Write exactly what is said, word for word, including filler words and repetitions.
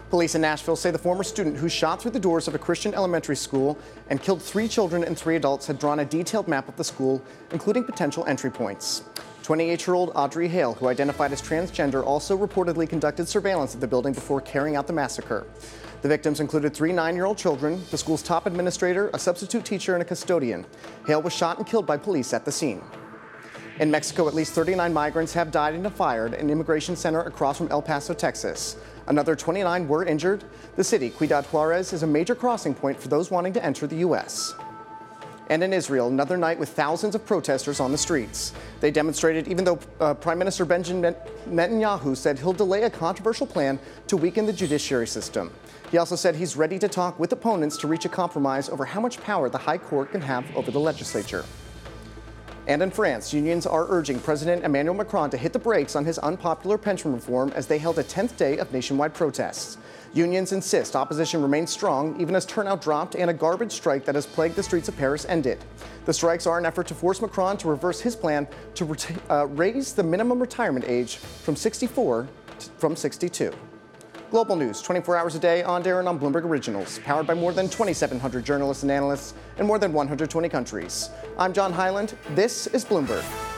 Police in Nashville say the former student who shot through the doors of a Christian elementary school and killed three children and three adults had drawn a detailed map of the school, including potential entry points. twenty-eight-year-old Audrey Hale, who identified as transgender, also reportedly conducted surveillance of the building before carrying out the massacre. The victims included three nine-year-old children, the school's top administrator, a substitute teacher, and a custodian. Hale was shot and killed by police at the scene. In Mexico, at least thirty-nine migrants have died in a fire at an immigration center across from El Paso, Texas. Another twenty-nine were injured. The city, Ciudad Juarez, is a major crossing point for those wanting to enter the U S And in Israel, another night with thousands of protesters on the streets. They demonstrated even though uh, Prime Minister Benjamin Netanyahu said he'll delay a controversial plan to weaken the judiciary system. He also said he's ready to talk with opponents to reach a compromise over how much power the High Court can have over the legislature. And in France, unions are urging President Emmanuel Macron to hit the brakes on his unpopular pension reform as they held a tenth day of nationwide protests. Unions insist opposition remains strong, even as turnout dropped and a garbage strike that has plagued the streets of Paris ended. The strikes are an effort to force Macron to reverse his plan to reta- uh, raise the minimum retirement age from sixty-four to, from sixty-two. Global news, twenty-four hours a day on Darren on Bloomberg Originals, powered by more than twenty-seven hundred journalists and analysts in more than one hundred twenty countries. I'm John Hyland. This is Bloomberg.